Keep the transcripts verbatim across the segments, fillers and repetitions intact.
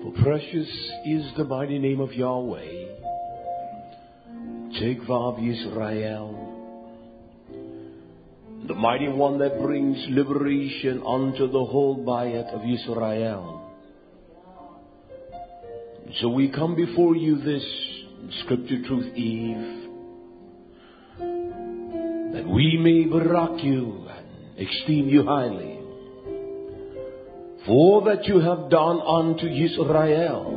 For precious is the mighty name of Yahweh, Jekvav Yisrael, the mighty one that brings liberation unto the whole Bayat of Yisrael. So we come before you this Scripture Truth Eve, that we may barak you and esteem you highly for all that you have done unto Yisrael.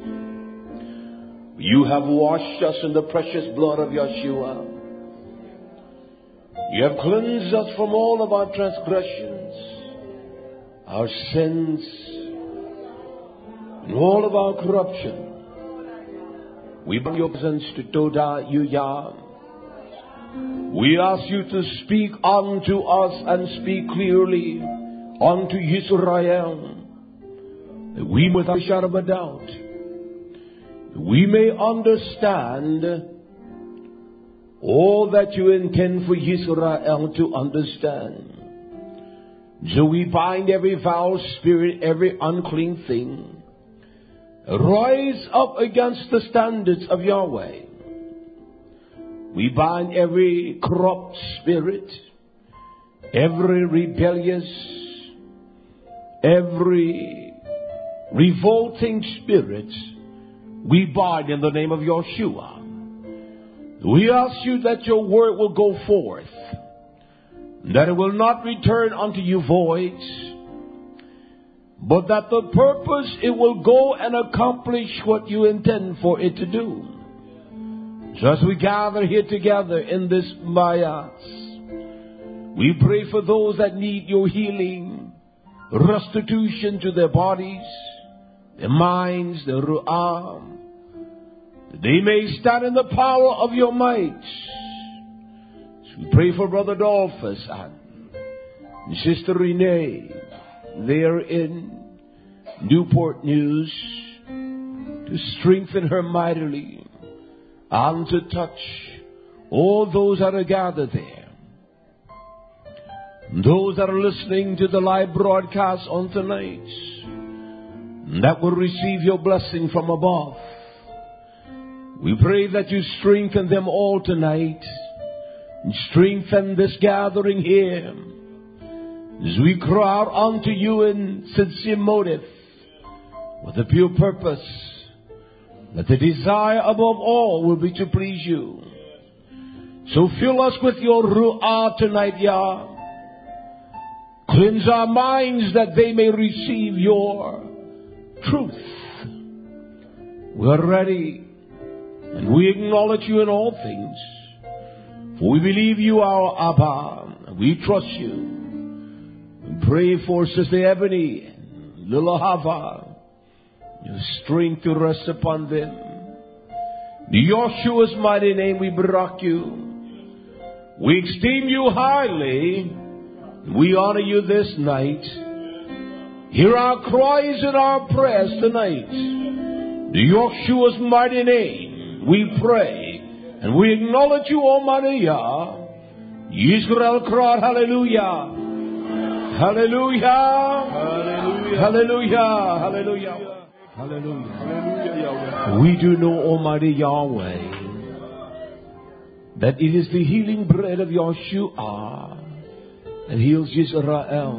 You have washed us in the precious blood of Yeshua. You have cleansed us from all of our transgressions, our sins, and all of our corruption. We bring your presence to Toda Yuyah. We ask you to speak unto us and speak clearly unto Yisrael, that we, without a shadow of a doubt, we may understand all that you intend for Yisrael to understand. So we bind every foul spirit, every unclean thing, rise up against the standards of Yahweh. We bind every corrupt spirit, every rebellious, every revolting spirit. We bind in the name of Yeshua. We ask you that your word will go forth, that it will not return unto you void, but that the purpose, it will go and accomplish what you intend for it to do. So as we gather here together in this Mayas, we pray for those that need your healing, restitution to their bodies, their minds, their ru'ah, that they may stand in the power of your might. So we pray for Brother Dolphus and Sister Renee there in Newport News, to strengthen her mightily and to touch all those that are gathered there. Those that are listening to the live broadcast on tonight, that will receive your blessing from above. We pray that you strengthen them all tonight, and strengthen this gathering here, as we cry out unto you in sincere motive, with a pure purpose, that the desire above all will be to please you. So fill us with your ru'ah tonight, Yah. Cleanse our minds that they may receive your truth. We're ready, and we acknowledge you in all things. For we believe you are our Abba, and we trust you. We pray for Sister Ebony and Little Hava, your strength to rest upon them. In Yeshua's mighty name we barak you. We esteem you highly. We honor you this night. Hear our cries and our prayers tonight. In Yeshua's mighty name we pray, and we acknowledge you, Almighty Yah. Yisrael cry hallelujah. Hallelujah. Hallelujah. Hallelujah. Hallelujah. Hallelujah. Hallelujah. We do know, Almighty Yahweh, that it is the healing bread of Yeshua that heals Israel.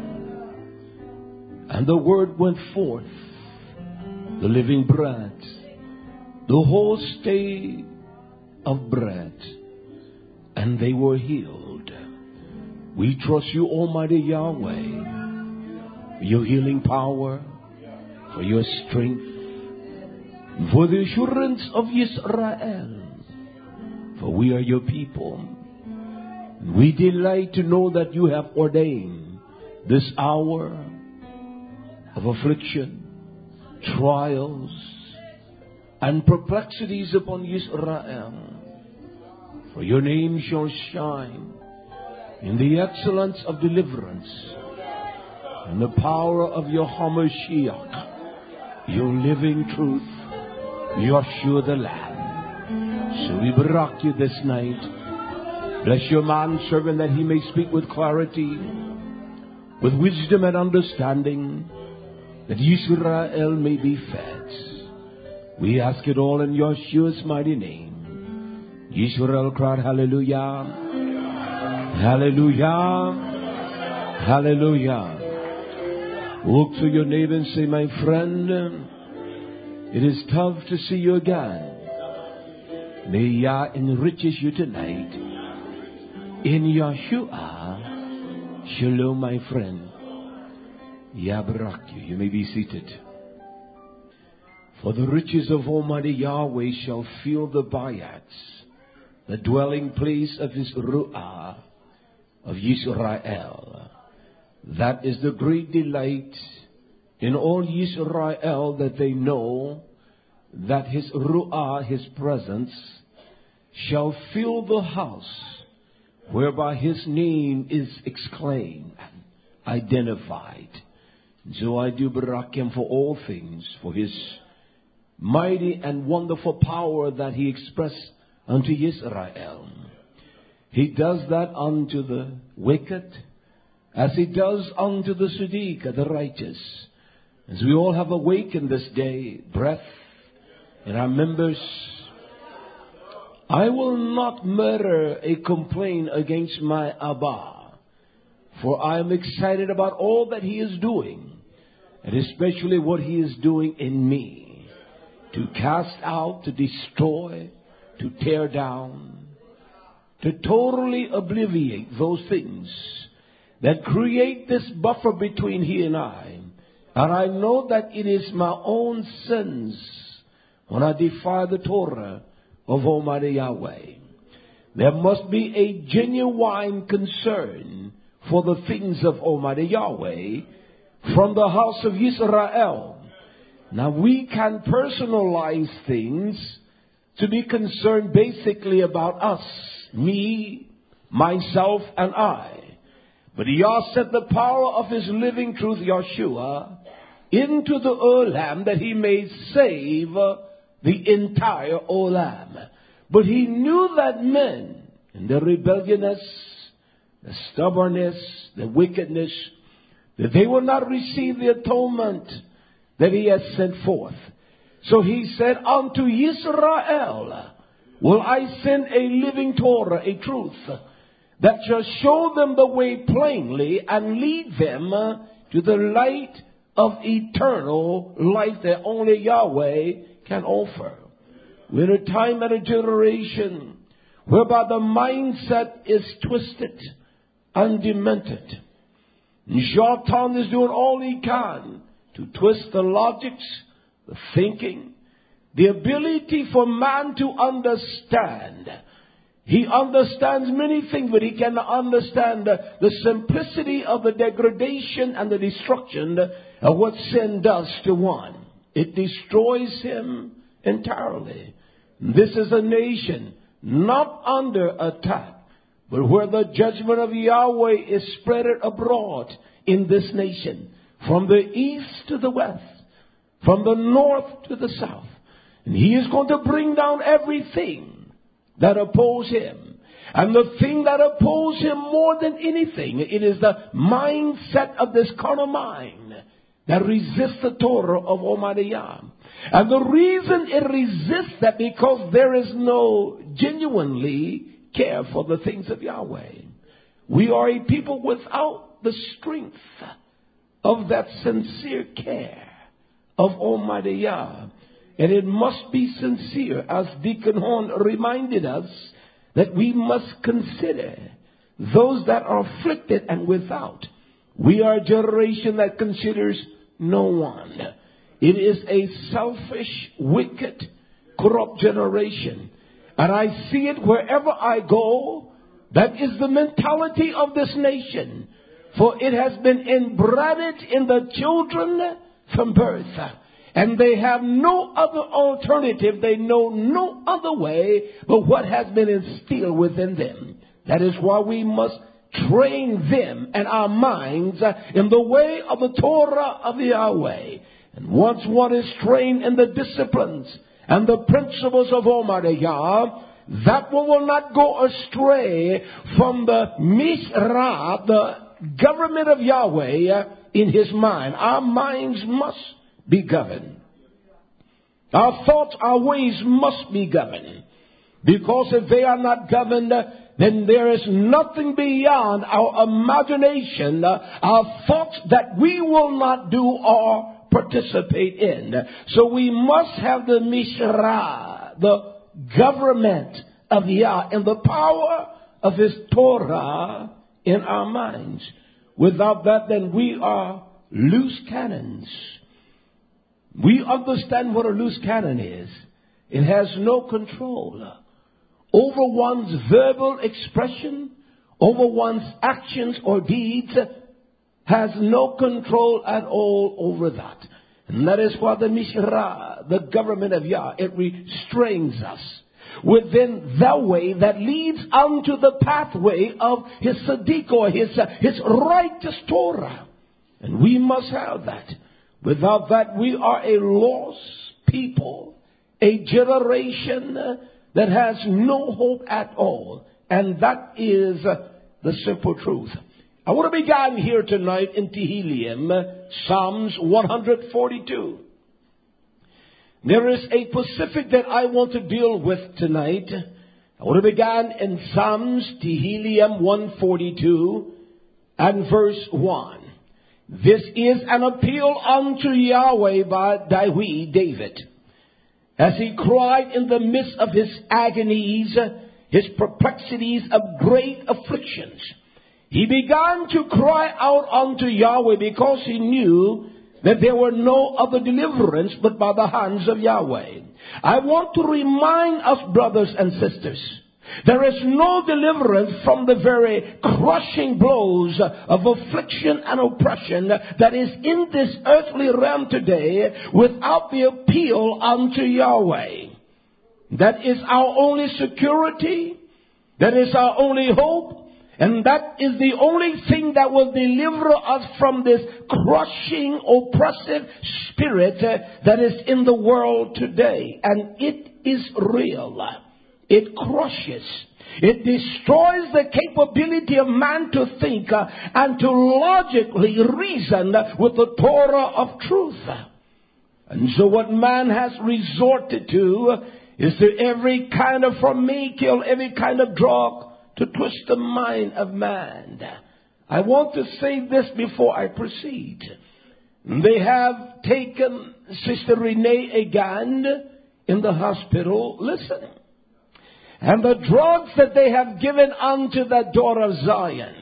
And the word went forth, the living bread, the whole state of bread, and they were healed. We trust you, Almighty Yahweh, for your healing power, for your strength, for the assurance of Israel. For we are your people. We delight to know that you have ordained this hour of affliction, trials, and perplexities upon Israel. For your name shall shine in the excellence of deliverance and the power of your HaMashiach, your living truth, Yeshua the Lamb. So we barak you this night. Bless your manservant that he may speak with clarity, with wisdom and understanding, that Israel may be fed. We ask it all in Yeshua's mighty name. Israel cried, hallelujah, hallelujah, hallelujah. Look to your neighbor and say, my friend, it is tough to see you again. May Yah enriches you tonight. In Yeshua, shalom, my friend. Yah barak you. You may be seated. For the riches of Almighty Yahweh shall fill the bayats, the dwelling place of His Ru'ah, of Yisrael. That is the great delight in all Yisrael, that they know that His Ru'ah, His presence, shall fill the house whereby His name is exclaimed and identified. So I do barak Him for all things, for His mighty and wonderful power that He expressed unto Israel. He does that unto the wicked, as He does unto the Siddiq, the righteous. As we all have awakened this day, breath in our members, I will not mutter a complaint against my Abba, for I am excited about all that He is doing, and especially what He is doing in me, to cast out, to destroy, to tear down, to totally obliviate those things that create this buffer between He and I. And I know that it is my own sins when I defy the Torah of Almighty Yahweh. There must be a genuine concern for the things of Almighty Yahweh from the house of Israel. Now we can personalize things to be concerned basically about us, me, myself, and I. But Yah sent the power of His living truth, Yeshua, into the Olam that He may save the entire Olam. But He knew that men, in their rebelliousness, the stubbornness, the wickedness, that they will not receive the atonement that He has sent forth. So He said, unto Israel will I send a living Torah, a truth, that shall show them the way plainly and lead them to the light of eternal life that only Yahweh can offer. We're in a time and a generation whereby the mindset is twisted and demented. Shaitan is doing all he can to twist the logics, the thinking, the ability for man to understand. He understands many things, but he cannot understand the, the simplicity of the degradation and the destruction of what sin does to one. It destroys him entirely. This is a nation not under attack, but where the judgment of Yahweh is spread abroad in this nation, from the east to the west, from the north to the south. And He is going to bring down everything that oppose Him. And the thing that oppose Him more than anything, it is the mindset of this carnal mind that resists the Torah of Almighty Yah. And the reason it resists that, because there is no genuinely care for the things of Yahweh. We are a people without the strength of that sincere care of Almighty Yah. And it must be sincere, as Deacon Horn reminded us, that we must consider those that are afflicted and without. We are a generation that considers no one. It is a selfish, wicked, corrupt generation. And I see it wherever I go. That is the mentality of this nation. For it has been inbred in the children from birth. And they have no other alternative. They know no other way but what has been instilled within them. That is why we must train them and our minds in the way of the Torah of Yahweh. And once one is trained in the disciplines and the principles of Almighty Yah, that one will not go astray from the Mishra, the government of Yahweh, in his mind. Our minds must be governed. Our thoughts, our ways must be governed. Because if they are not governed, then there is nothing beyond our imagination, our thoughts that we will not do or participate in. So we must have the Mishra, the government of Yah, and the power of his Torah in our minds. Without that, then we are loose cannons. We understand what a loose cannon is. It has no control over one's verbal expression, over one's actions or deeds, has no control at all over that. And that is why the Mishra, the government of Yah, it restrains us within the way that leads unto the pathway of his Sadiq, or his, uh, his righteous Torah. And we must have that. Without that, we are a lost people, a generation that has no hope at all. And that is uh, the simple truth. I want to begin here tonight in Tehillim, Psalms one forty-two. There is a Pacific that I want to deal with tonight. I want to begin in Psalms, Tehillim one forty-two and verse one. This is an appeal unto Yahweh by David, as he cried in the midst of his agonies, his perplexities of great afflictions. He began to cry out unto Yahweh because he knew that there were no other deliverance but by the hands of Yahweh. I want to remind us, brothers and sisters, there is no deliverance from the very crushing blows of affliction and oppression that is in this earthly realm today without the appeal unto Yahweh. That is our only security. That is our only hope. And that is the only thing that will deliver us from this crushing, oppressive spirit that is in the world today. And it is real. It crushes. It destroys the capability of man to think uh, and to logically reason with the Torah of truth. And so what man has resorted to is to every kind of pharmakeal, every kind of drug to twist the mind of man. I want to say this before I proceed. They have taken Sister Renee Agand in the hospital. Listen. And the drugs that they have given unto that daughter of Zion,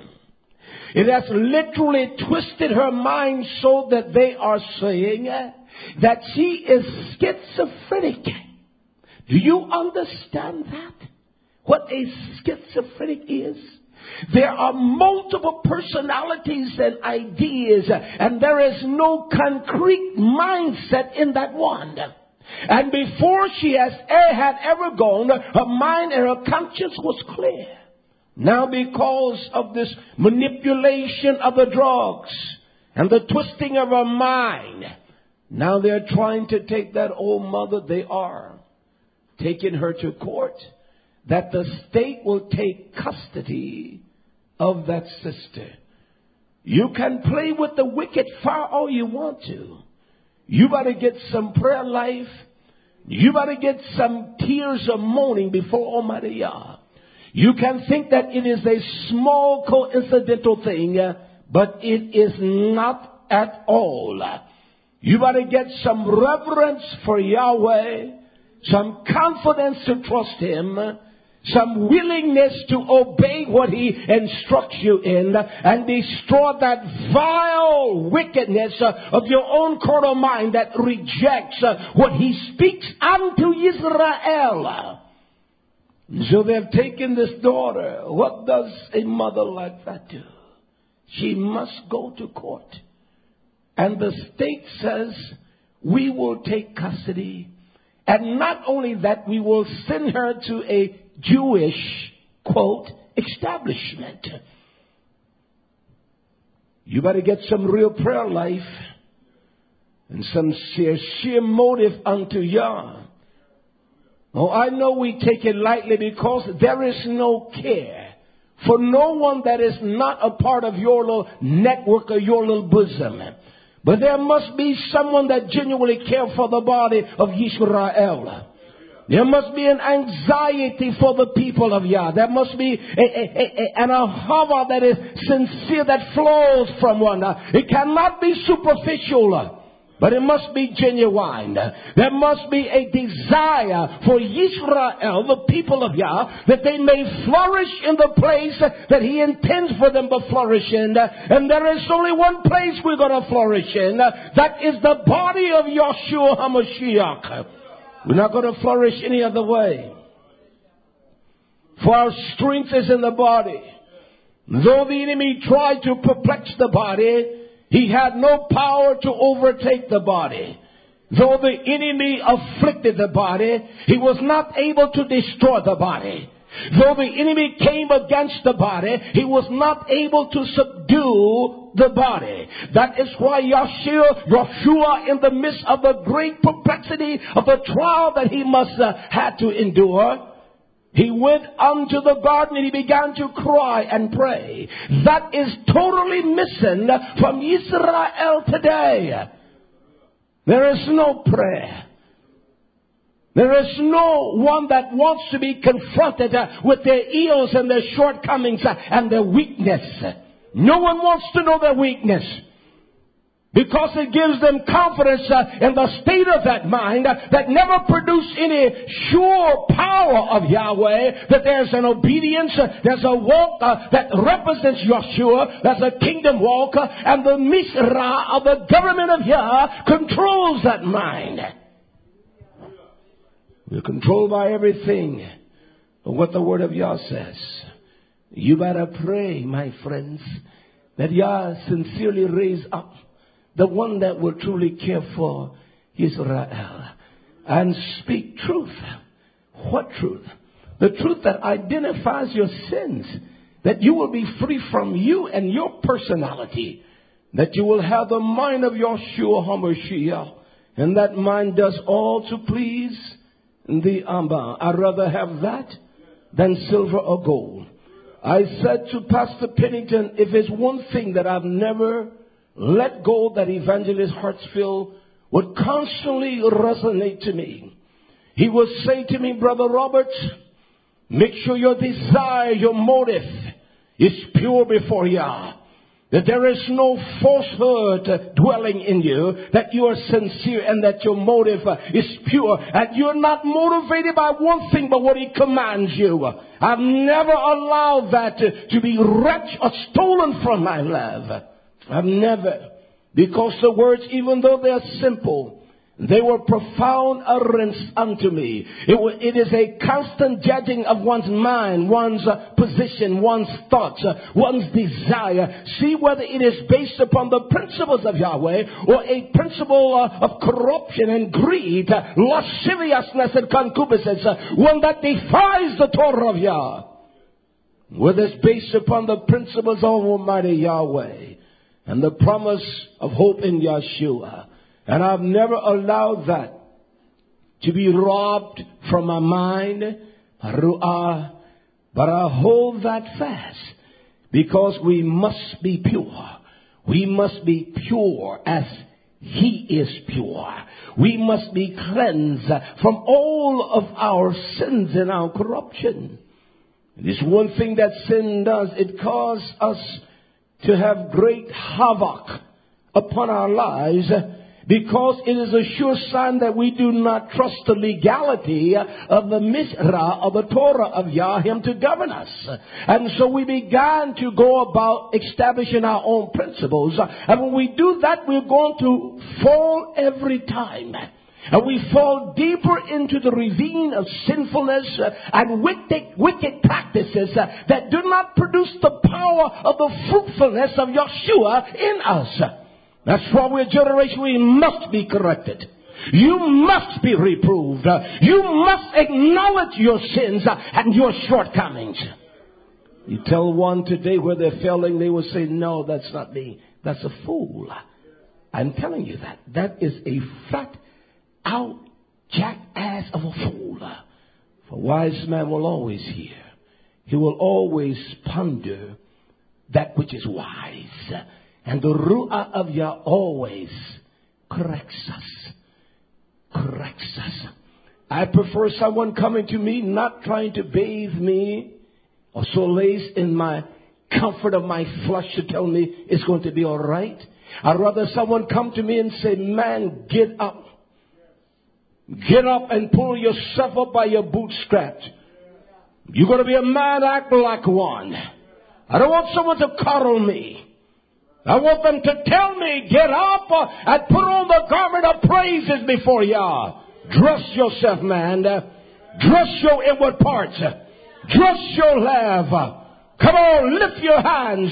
it has literally twisted her mind so that they are saying that she is schizophrenic. Do you understand that? What a schizophrenic is? There are multiple personalities and ideas, and there is no concrete mindset in that one. And before she has had ever gone, her mind and her conscience was clear. Now because of this manipulation of the drugs and the twisting of her mind, now they're trying to take that old mother. They are taking her to court, that the state will take custody of that sister. You can play with the wicked fire all you want to. You better get some prayer life. You better get some tears of moaning before Almighty Yah. You can think that it is a small coincidental thing, but it is not at all. You better get some reverence for Yahweh, some confidence to trust Him, some willingness to obey what He instructs you in, and destroy that vile wickedness of your own carnal mind that rejects what He speaks unto Israel. So they've taken this daughter. What does a mother like that do? She must go to court. And the state says, we will take custody. And not only that, we will send her to a Jewish, quote, establishment. You better get some real prayer life and some sincere motive unto Yah. Oh, I know we take it lightly because there is no care for no one that is not a part of your little network or your little bosom. But there must be someone that genuinely cares for the body of Yisrael. There must be an anxiety for the people of Yah. There must be a, a, a, an ahava that is sincere, that flows from one. It cannot be superficial, but it must be genuine. There must be a desire for Yisrael, the people of Yah, that they may flourish in the place that He intends for them to flourish in. And there is only one place we're going to flourish in. That is the body of Yahshua HaMashiach. We're not going to flourish any other way. For our strength is in the body. Though the enemy tried to perplex the body, he had no power to overtake the body. Though the enemy afflicted the body, he was not able to destroy the body. Though the enemy came against the body, he was not able to subdue the body. That is why Yahshua, Yahshua, in the midst of the great perplexity of the trial that he must uh, had to endure, he went unto the garden and he began to cry and pray. That is totally missing from Israel today. There is no prayer. There is no one that wants to be confronted uh, with their ills and their shortcomings uh, and their weakness. No one wants to know their weakness, because it gives them confidence uh, in the state of that mind uh, that never produced any sure power of Yahweh, that there's an obedience, uh, there's a walk uh, that represents Yahshua, there's a kingdom walk, uh, and the Misra of the government of Yah controls that mind. We're controlled by everything of what the Word of Yah says. You better pray, my friends, that Yah sincerely raise up the one that will truly care for Israel and speak truth. What truth? The truth that identifies your sins, that you will be free from you and your personality, that you will have the mind of Yahshua HaMashiach, and that mind does all to please the Amba. I'd rather have that than silver or gold. I said to Pastor Pennington, if it's one thing that I've never let go, that Evangelist Hartsfield would constantly resonate to me, he would say to me, Brother Robert, make sure your desire, your motive is pure before Yah. That there is no falsehood dwelling in you, that you are sincere and that your motive is pure. And you're not motivated by one thing but what He commands you. I've never allowed that to, to be wrenched or stolen from my love. I've never. Because the words, even though they are simple, they were profound utterance unto me. It, it is a constant judging of one's mind, one's uh, position, one's thoughts, uh, one's desire. See whether it is based upon the principles of Yahweh or a principle uh, of corruption and greed, uh, lasciviousness and concupiscence, uh, one that defies the Torah of Yah. Whether it's based upon the principles of Almighty Yahweh and the promise of hope in Yahshua. And I've never allowed that to be robbed from my mind. But I hold that fast, because we must be pure. We must be pure as He is pure. We must be cleansed from all of our sins and our corruption. It is one thing that sin does. It causes us to have great havoc upon our lives, because it is a sure sign that we do not trust the legality of the Misra, of the Torah of Yah, Him to govern us. And so we began to go about establishing our own principles. And when we do that, we're going to fall every time. And we fall deeper into the ravine of sinfulness and wicked, wicked practices that do not produce the power of the fruitfulness of Yahshua in us. That's why we're a generation, we must be corrected. You must be reproved. You must acknowledge your sins and your shortcomings. You tell one today where they're failing, they will say, no, that's not me. That's a fool. I'm telling you that. That is a fat out jackass of a fool. For wise man will always hear he will always ponder that which is wise. And the Ruach of Yah always corrects us. Corrects us. I prefer someone coming to me, not trying to bathe me or solace in my comfort of my flesh to tell me it's going to be all right. I'd rather someone come to me and say, man, get up. Get up and pull yourself up by your bootstraps. You're going to be a man, act like one. I don't want someone to coddle me. I want them to tell me, get up and put on the garment of praises before Yah. Dress yourself, man. Dress your inward parts. Dress your love. Come on, lift your hands.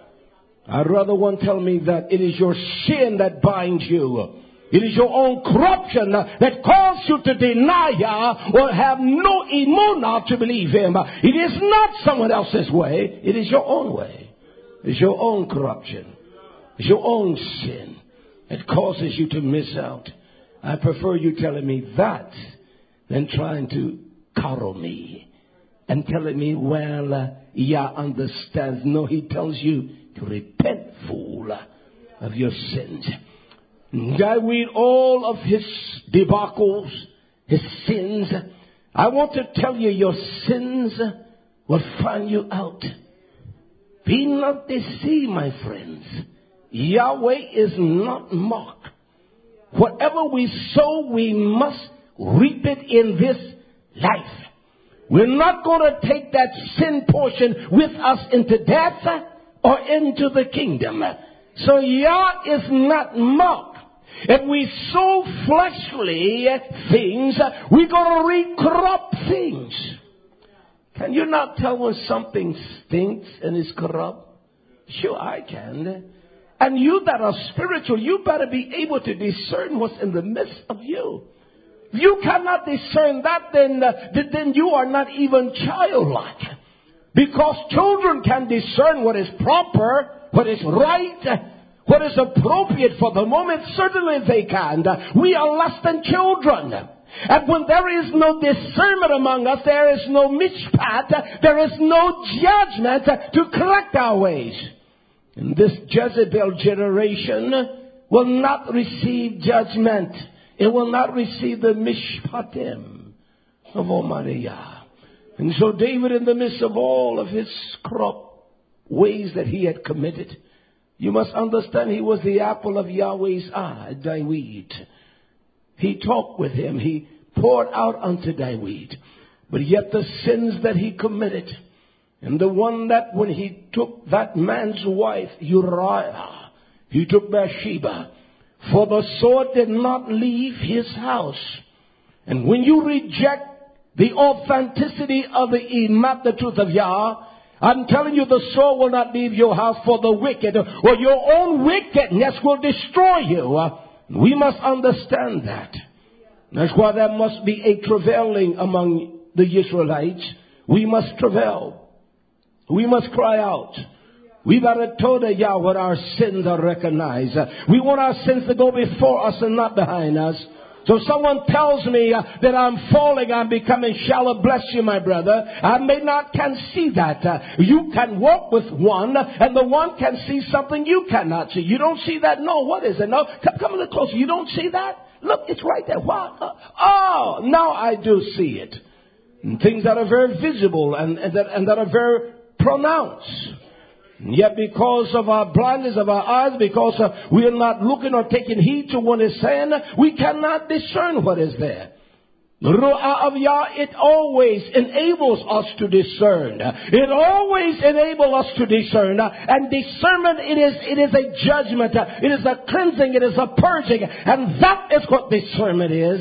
I'd rather one tell me that it is your sin that binds you. It is your own corruption that caused you to deny Yah or have no emunah to believe Him. It is not someone else's way. It is your own way. It's your own corruption. It's your own sin that causes you to miss out. I prefer you telling me that than trying to coddle me and telling me, well, uh, Yah understands. No, He tells you to repent, fool, of your sins. I read all of his debacles, his sins. I want to tell you, your sins will find you out. Be not deceived, my friends. Yahweh is not mocked. Whatever we sow, we must reap it in this life. We're not going to take that sin portion with us into death or into the kingdom. So Yah is not mocked. If we sow fleshly things, we're going to reap corrupt things. Can you not tell when something stinks and is corrupt? Sure, I can. And you that are spiritual, you better be able to discern what's in the midst of you. If you cannot discern that, then, uh, then you are not even childlike. Because children can discern what is proper, what is right, what is appropriate for the moment. Certainly they can. We are less than children. And when there is no discernment among us, there is no mishpat, there is no judgment to correct our ways. And this Jezebel generation will not receive judgment. It will not receive the mishpatim of Almighty Yah. And so David, in the midst of all of his corrupt ways that he had committed, you must understand he was the apple of Yahweh's eye, David. He talked with him. He poured out unto David. But yet the sins that he committed, and the one that when he took that man's wife, Uriah, he took Bathsheba, for the sword did not leave his house. And when you reject the authenticity of the Imat, the truth of Yah, I'm telling you, the sword will not leave your house, for the wicked or your own wickedness will destroy you. We must understand that. That's why there must be a travailing among the Israelites. We must travail. We must cry out. We gotta tell the Yah when our sins are recognized. We want our sins to go before us and not behind us. So someone tells me uh, that I'm falling, I'm becoming shallow. Bless you, my brother. I may not can see that. Uh, you can walk with one, and the one can see something you cannot see. You don't see that? No. What is it? No. Come, come a little closer. You don't see that? Look, it's right there. What? Uh, oh, now I do see it. And things that are very visible and, and, that, and that are very pronounced. Yet because of our blindness of our eyes, because uh, we are not looking or taking heed to what is saying, we cannot discern what is there. The Ruach of Yah, it always enables us to discern. It always enables us to discern. And discernment, it is, it is a judgment. It is a cleansing. It is a purging. And that is what discernment is.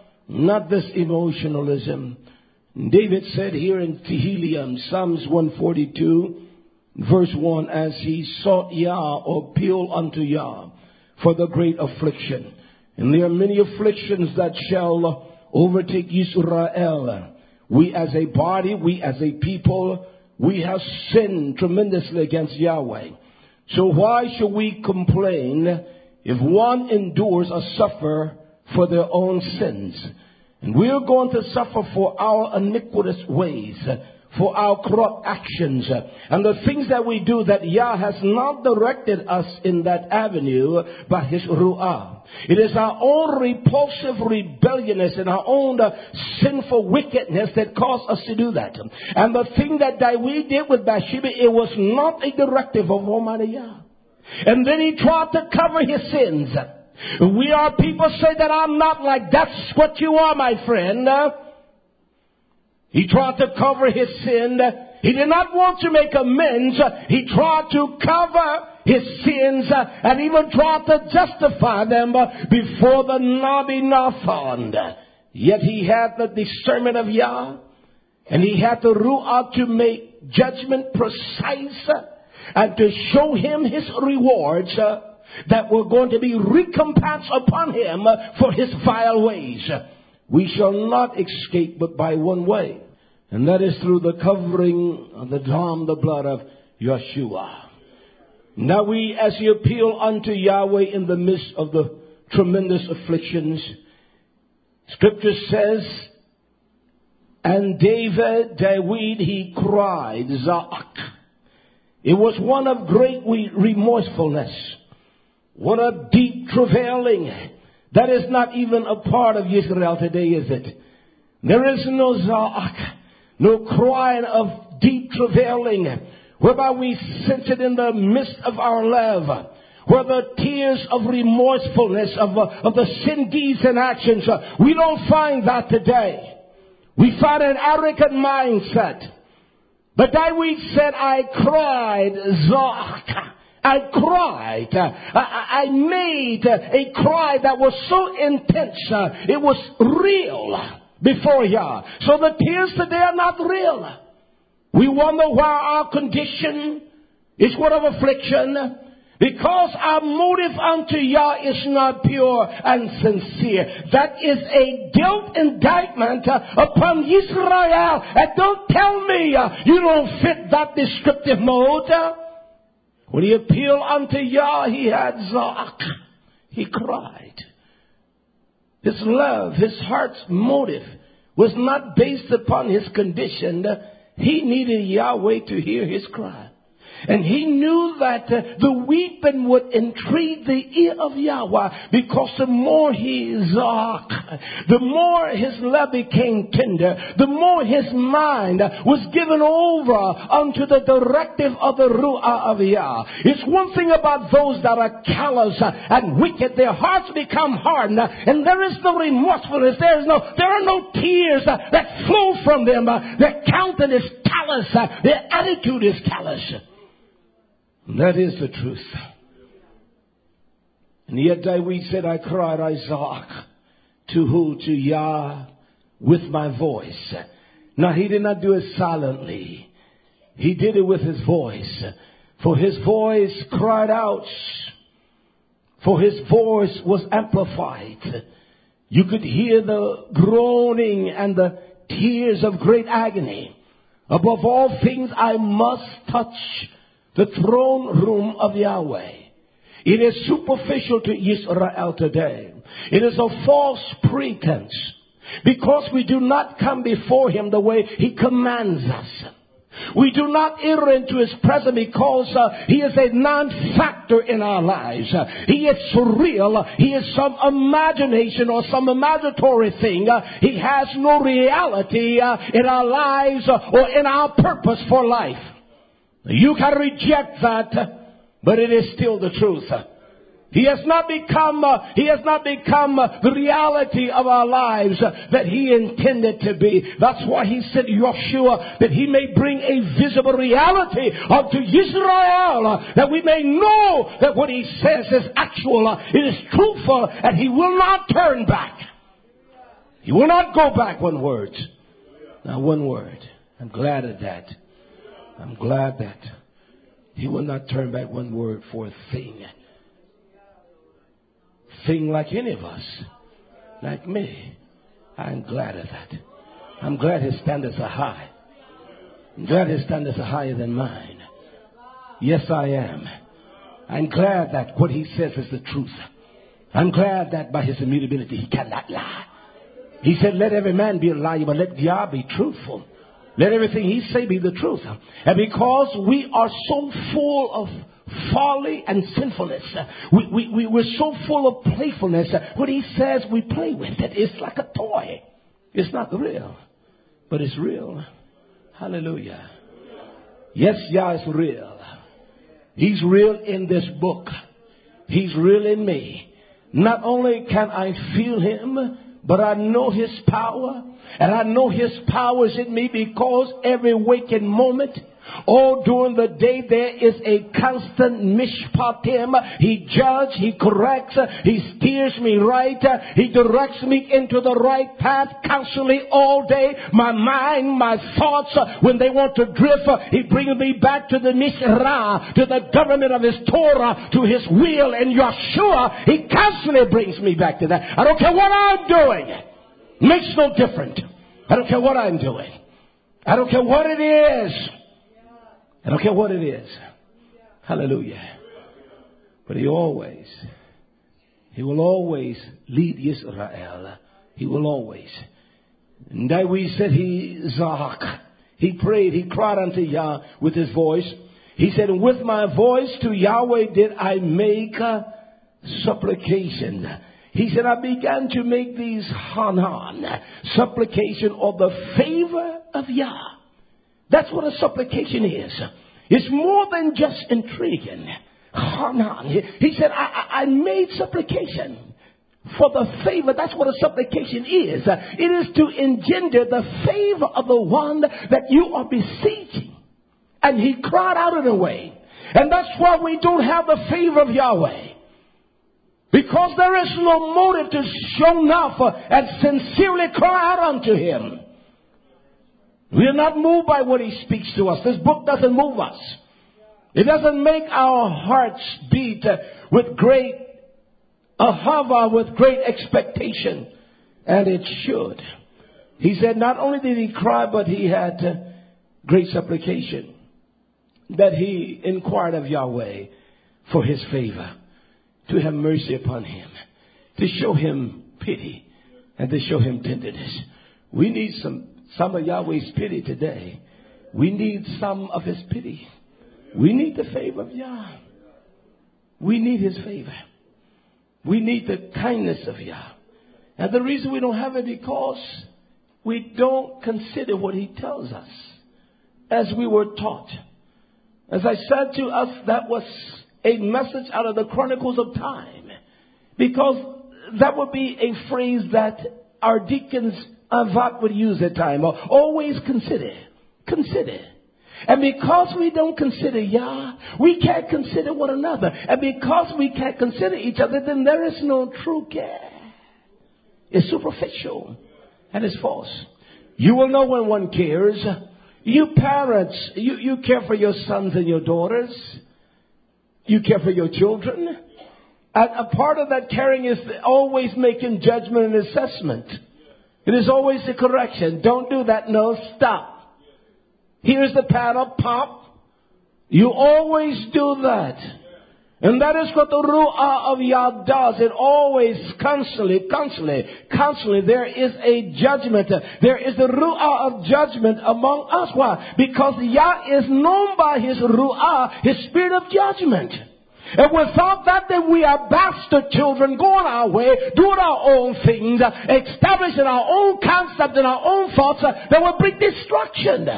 Not this emotionalism. David said here in Tehillim, Psalms one forty-two, verse one, as he sought Yah, or appeal unto Yah for the great affliction. And there are many afflictions that shall overtake Israel. We as a body, we as a people, we have sinned tremendously against Yahweh. So why should we complain if one endures or suffer for their own sins? And we're going to suffer for our iniquitous ways. for our corrupt actions and the things that we do, that Yah has not directed us in that avenue by His Ru'ah. It is our own repulsive rebelliousness and our own uh, sinful wickedness that caused us to do that. And the thing that David did with Bathsheba, it was not a directive of Almighty Yah. And then he tried to cover his sins. We are people say that I'm not like, that's what you are, my friend. He tried to cover his sin. He did not want to make amends. He tried to cover his sins and even tried to justify them before the Nabi Nathan. Yet he had the discernment of Yah, and he had the Ru'ah to make judgment precise and to show him his rewards that were going to be recompensed upon him for his vile ways. We shall not escape but by one way, and that is through the covering of the dam, the blood of Yeshua. Now we, as we appeal unto Yahweh in the midst of the tremendous afflictions, Scripture says, and David, David, he cried, Za'ak. It was one of great remorsefulness. What a deep travailing. That is not even a part of Israel today, is it? There is no Za'ak, no crying of deep travailing, whereby we sense it in the midst of our love, where the tears of remorsefulness of, uh, of the sin deeds and actions, uh, we don't find that today. We find an arrogant mindset. But David said, I cried, Za'ak. I cried. I, I made a cry that was so intense. It was real before Yah. So the tears today are not real. We wonder why our condition is one of affliction. Because our motive unto Yah is not pure and sincere. That is a guilt indictment upon Israel. And don't tell me you don't fit that descriptive mode. When he appealed unto Yah, he had Za'ak. He cried. His love, his heart's motive was not based upon his condition. He needed Yahweh to hear his cry. And he knew that uh, the weeping would intrigue the ear of Yahweh, because the more he za'ak, the more his love became tender, the more his mind was given over unto the directive of the Ru'ah of Yah. It's one thing about those that are callous and wicked, their hearts become hardened, and there is no remorsefulness, there is no, there are no tears that flow from them. Their countenance is callous, their attitude is callous. That is the truth. And yet David said, I cried, Isaac, to who? To Yah, with my voice. Now he did not do it silently. He did it with his voice. For his voice cried out. For his voice was amplified. You could hear the groaning and the tears of great agony. Above all things, I must touch the throne room of Yahweh. It is superficial to Israel today. It is a false pretense, because we do not come before him the way he commands us. We do not enter into his presence because uh, he is a non-factor in our lives. Uh, he is surreal. He is some imagination or some imaginatory thing. Uh, he has no reality uh, in our lives uh, or in our purpose for life. You can reject that, but it is still the truth. He has not become, uh, he has not become uh, the reality of our lives uh, that he intended to be. That's why he said, Yeshua, that he may bring a visible reality unto Israel, uh, that we may know that what he says is actual, uh, it is truthful, and he will not turn back. He will not go back one word. Now one word. I'm glad of that. I'm glad that he will not turn back one word for a thing. Thing like any of us. Like me. I'm glad of that. I'm glad his standards are high. I'm glad his standards are higher than mine. Yes, I am. I'm glad that what he says is the truth. I'm glad that by his immutability he cannot lie. He said, let every man be a liar, but let Yah be truthful. Let everything he say be the truth. And because we are so full of folly and sinfulness, we, we, we, we're so full of playfulness. What he says, we play with it. It's like a toy. It's not real, but it's real. Hallelujah. Yes, Yah is real. He's real in this book. He's real in me. Not only can I feel him, but I know his power. And I know his power is in me because every waking moment, all during the day, there is a constant mishpatim. He judges, he corrects, he steers me right. He directs me into the right path constantly all day. My mind, my thoughts, when they want to drift, he brings me back to the Nishra, to the government of his Torah, to his will and Yeshua. He constantly brings me back to that. I don't care what I'm doing. Makes no difference. I don't care what I'm doing. I don't care what it is. I don't care what it is. Hallelujah. But he always, he will always lead Israel. He will always. And that we said he zahak. He prayed, he cried unto Yah with his voice. He said, with my voice to Yahweh did I make a supplication. He said, I began to make these hanan, supplication of the favor of Yah. That's what a supplication is. It's more than just intriguing. Hanan. He, he said, I, I, I made supplication for the favor. That's what a supplication is. It is to engender the favor of the one that you are beseeching. And he cried out in a way. And that's why we don't have the favor of Yahweh. Because there is no motive to show enough and sincerely cry out unto him. We are not moved by what he speaks to us. This book doesn't move us. It doesn't make our hearts beat with great ahava, with great expectation. And it should. He said not only did he cry, but he had great supplication. That he inquired of Yahweh for his favor. To have mercy upon him. To show him pity. And to show him tenderness. We need some, some of Yahweh's pity today. We need some of his pity. We need the favor of Yah. We need his favor. We need the kindness of Yah. And the reason we don't have it because we don't consider what he tells us. As we were taught. As I said to us, that was a message out of the Chronicles of Time. Because that would be a phrase that our deacons Avat would use at time. Always consider. Consider. And because we don't consider Yah, we can't consider one another. And because we can't consider each other, then there is no true care. It's superficial. And it's false. You will know when one cares. You parents, you, you care for your sons and your daughters. You care for your children. And a part of that caring is always making judgment and assessment. It is always a correction. Don't do that. No, stop. Here's the paddle. Pop. You always do that. And that is what the Ru'ah of Yah does. It always, constantly, constantly, constantly, there is a judgment. There is the Ru'ah of judgment among us. Why? Because Yah is known by his Ru'ah, his spirit of judgment. And without that, then we are bastard children going our way, doing our own things, establishing our own concept and our own thoughts that will bring destruction.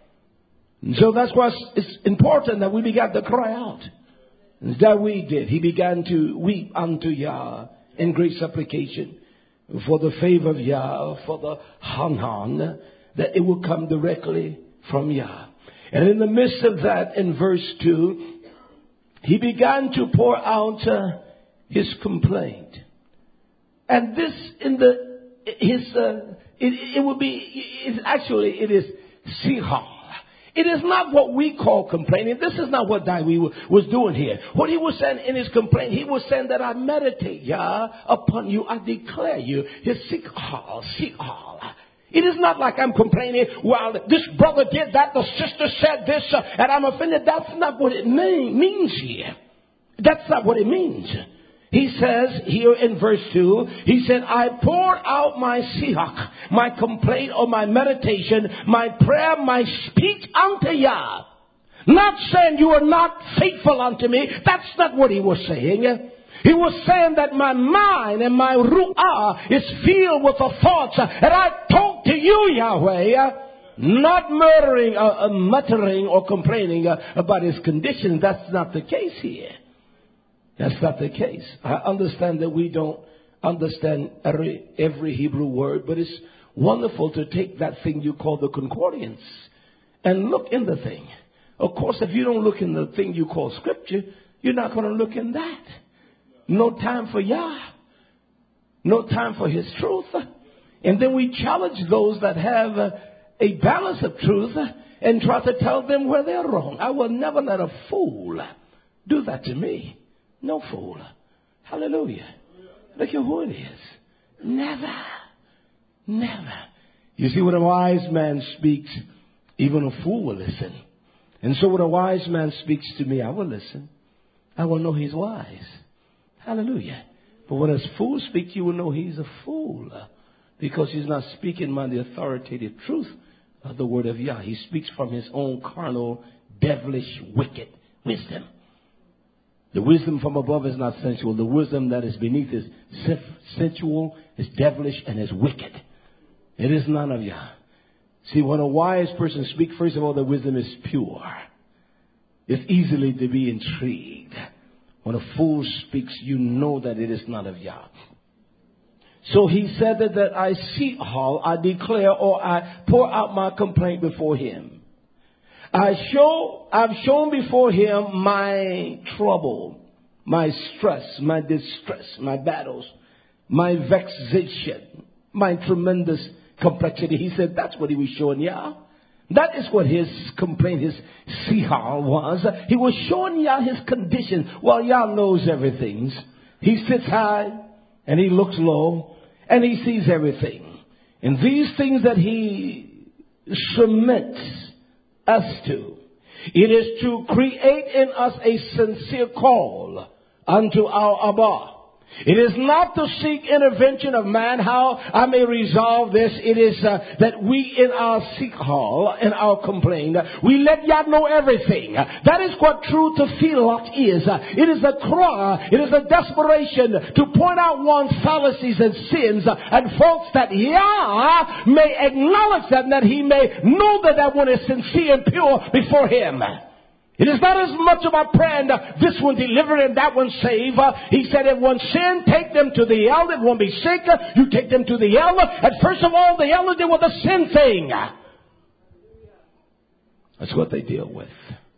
And so that's why it's important that we began to cry out. And that we did. He began to weep unto Yah in great supplication for the favor of Yah, for the Hanan, that it will come directly from Yah. And in the midst of that, in verse two, he began to pour out uh, his complaint. And this in the, his, uh, it, it would be, it's actually, it is sihah. It is not what we call complaining. This is not what David was doing here. What he was saying in his complaint, he was saying that I meditate, Yah, upon you. I declare you. His sikhal, sikhal. It is not like I'm complaining, well, this brother did that, the sister said this, and I'm offended. That's not what it mean, means here. That's not what it means. He says here in verse two, he said, I pour out my sihak, my complaint or my meditation, my prayer, my speech unto Yah. Not saying you are not faithful unto me. That's not what he was saying. He was saying that my mind and my ru'ah is filled with the thoughts. And I talk to you, Yahweh, not murdering, uh, uh, muttering or complaining uh, about his condition. That's not the case here. That's not the case. I understand that we don't understand every, every Hebrew word, but it's wonderful to take that thing you call the concordance and look in the thing. Of course, if you don't look in the thing you call scripture, you're not going to look in that. No time for Yah. No time for his truth. And then we challenge those that have a, a balance of truth and try to tell them where they're wrong. I will never let a fool do that to me. No fool. Hallelujah. Look at who it is. Never. Never. You see, when a wise man speaks, even a fool will listen. And so when a wise man speaks to me, I will listen. I will know he's wise. Hallelujah. But when a fool speaks, you will know he's a fool. Because he's not speaking by the authoritative truth of the word of Yah. He speaks from his own carnal, devilish, wicked wisdom. The wisdom from above is not sensual. The wisdom that is beneath is sensual, is devilish, and is wicked. It is none of Yah. See, when a wise person speaks, first of all, the wisdom is pure. It's easily to be intrigued. When a fool speaks, you know that it is not of Yah. So he said that, that I seek Hall, I declare, or I pour out my complaint before him. I show, I've shown before him my trouble, my stress, my distress, my battles, my vexation, my tremendous complexity. He said that's what he was showing Yah. That is what his complaint, his sihar was. He was showing Yah his condition. Well, Yah knows everything. He sits high and he looks low and he sees everything. And these things that he submits us to, it is to create in us a sincere call unto our Abba. It is not to seek intervention of man, how I may resolve this. It is uh, that we in our seek hall, in our complaint, we let Yah know everything. That is what true tefillah is. It is a cry, it is a desperation to point out one's fallacies and sins and faults that Yah may acknowledge them, that he may know that that one is sincere and pure before him. It is not as much about praying, this one deliver and that one save. He said, if one sin, take them to the elder. If one be sick, you take them to the elder. And first of all, the elder deal with the sin thing. That's what they deal with.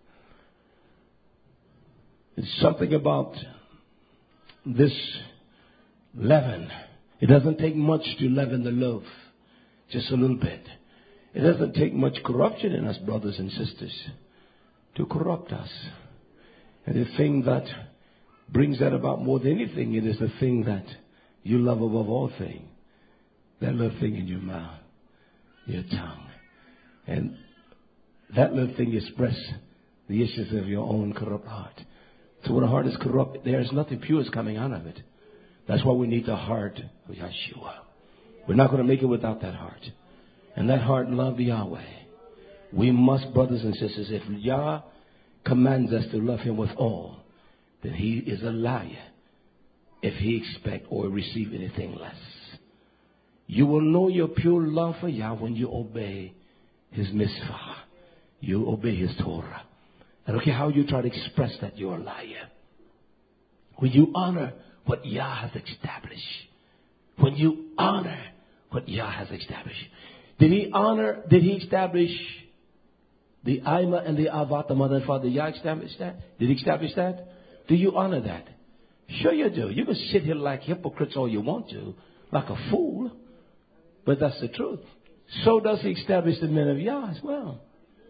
It's something about this leaven. It doesn't take much to leaven the loaf. Just a little bit. It doesn't take much corruption in us, brothers and sisters, to corrupt us. And the thing that brings that about more than anything, it is the thing that you love above all things. That little thing in your mouth, your tongue. And that little thing expresses the issues of your own corrupt heart. So when a heart is corrupt, there is nothing pure is coming out of it. That's why we need the heart of Yeshua. We're not going to make it without that heart. And that heart loved Yahweh. We must, brothers and sisters, if Yah commands us to love him with all, then he is a liar if he expect or receive anything less. You will know your pure love for Yah when you obey his mitzvah. You obey his Torah. I don't care how you try to express that you're a liar. When you honor what Yah has established. When you honor what Yah has established. Did he honor, did he establish the Ima and the Avat, the mother and father? Yah established that? Did he establish that? Do you honor that? Sure you do. You can sit here like hypocrites all you want to, like a fool. But that's the truth. So does he establish the men of Yah as well.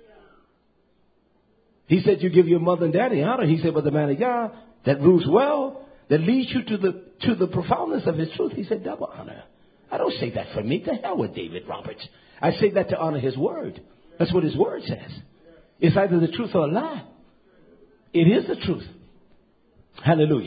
He said you give your mother and daddy honor. He said, but the man of Yah that rules well, that leads you to the to the profoundness of his truth, he said double honor. I don't say that for me. To hell with David Roberts. I say that to honor his word. That's what his word says. It's either the truth or a lie. It is the truth. Hallelujah.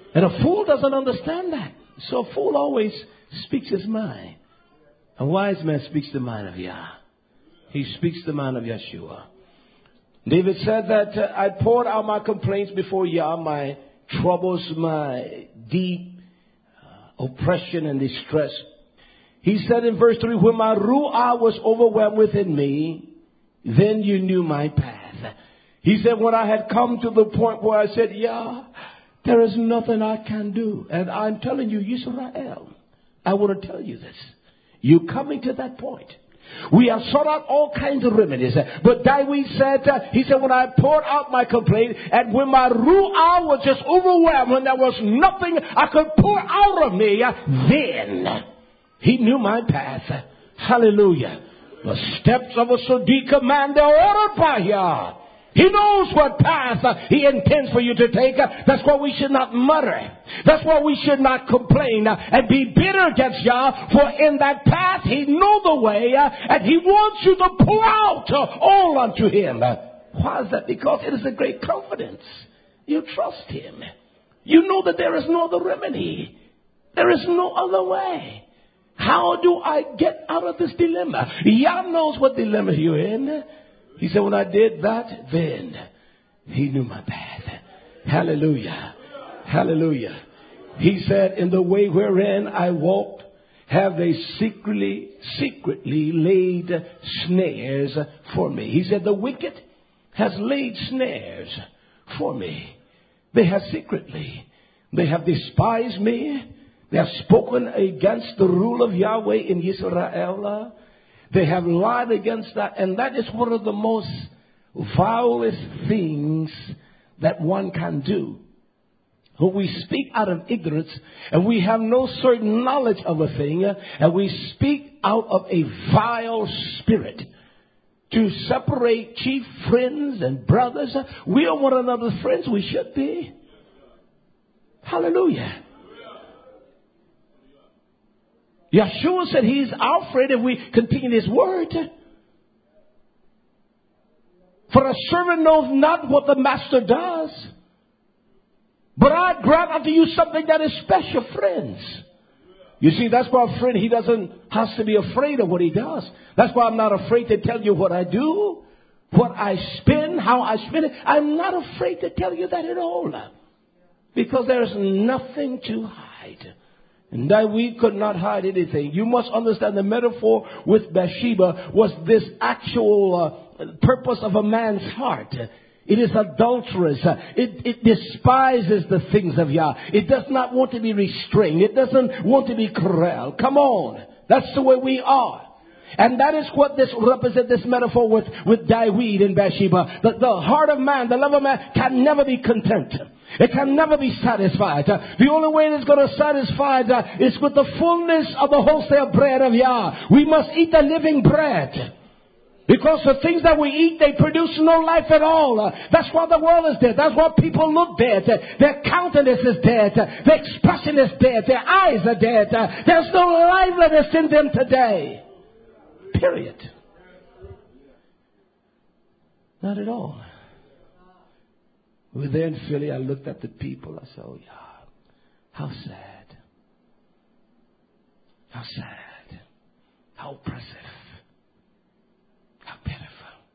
And a fool doesn't understand that. So a fool always speaks his mind. A wise man speaks the mind of Yah. He speaks the mind of Yeshua. David said that uh, I poured out my complaints before Yah, my troubles, my deep uh, oppression and distress. He said in verse three, when my ruah was overwhelmed within me, then you knew my path. He said, when I had come to the point where I said, Yah, there is nothing I can do. And I'm telling you, Yisrael, I want to tell you this. You're coming to that point. We have sought out all kinds of remedies. But David said, uh, he said, when I poured out my complaint, and when my ruah was just overwhelmed, when there was nothing I could pour out of me, uh, then he knew my path. Hallelujah. The steps of a Sadiq man, they're ordered by Yah. He knows what path uh, he intends for you to take. Uh, that's why we should not mutter. That's why we should not complain uh, and be bitter against Yah. For in that path he knows the way uh, and he wants you to pour out uh, all unto him. Uh, why is that? Because it is a great confidence. You trust him. You know that there is no other remedy. There is no other way. How do I get out of this dilemma? Yah knows what dilemma you're in. He said, when I did that, then he knew my path. Hallelujah. Hallelujah. He said, in the way wherein I walked, have they secretly, secretly laid snares for me. He said, the wicked has laid snares for me. They have secretly. They have despised me. They have spoken against the rule of Yahweh in Israel. They have lied against that. And that is one of the most vilest things that one can do. When we speak out of ignorance and we have no certain knowledge of a thing, and we speak out of a vile spirit to separate chief friends and brothers. We are one another's friends. We should be. Hallelujah. Yeshua said he's our friend if we continue his word. For a servant knows not what the master does. But I grant unto you something that is special, friends. You see, that's why a friend, he doesn't has to be afraid of what he does. That's why I'm not afraid to tell you what I do, what I spend, how I spend it. I'm not afraid to tell you that at all. Because there's nothing to hide. And that we could not hide anything. You must understand the metaphor with Bathsheba was this actual uh, purpose of a man's heart. It is adulterous. It, it despises the things of Yah. It does not want to be restrained. It doesn't want to be corralled. Come on. That's the way we are. And that is what this represents, this metaphor with, with David and Bathsheba. The, the heart of man, the love of man can never be content. It can never be satisfied. Uh, the only way it is going to satisfy uh, is with the fullness of the wholesale bread of Yah. We must eat the living bread. Because the things that we eat, they produce no life at all. Uh, that's why the world is dead. That's why people look dead. Uh, their countenance is dead. Uh, their expression is dead. Their eyes are dead. Uh, there's no liveliness in them today. Period. Not at all. We were there in Philly. I looked at the people. I said, oh, yeah. How sad. How sad. How oppressive. How pitiful.